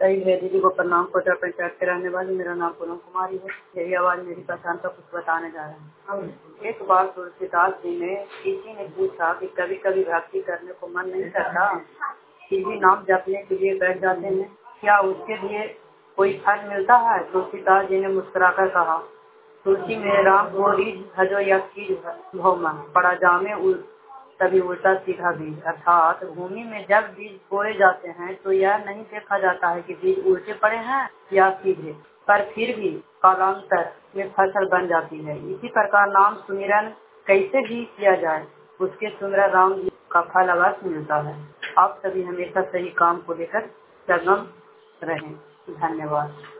सही है दीदी को प्रणाम। कोटा पंचायत के रहने वाली, मेरा नाम पूनम कुमारी है। यही आवाज मेरी पहचान का कुछ बताने जा रहे हैं। एक बार तुलसीदास जी ने किसी ने पूछा कि कभी कभी भक्ति करने को मन नहीं करता, फिर भी नाम जपने के लिए बैठ जाते हैं, क्या उसके लिए कोई फल मिलता है? तुलसीदास जी ने मुस्कुराकर कहा, तुलसी में राम को रीझ भजो या कीज भौमा, पड़ा जामे तभी उल्टा सीधा बीज। अर्थात भूमि में जब बीज बोए जाते हैं तो यह नहीं देखा जाता है कि बीज उल्टे पड़े हैं या सीधे, पर फिर भी कालांतर में फसल बन जाती है। इसी प्रकार नाम सुमिरन कैसे भी किया जाए, उसके सुमिरन राम जी का फल अवश्य मिलता है। आप सभी हमेशा सही काम को लेकर संगम रहें। धन्यवाद।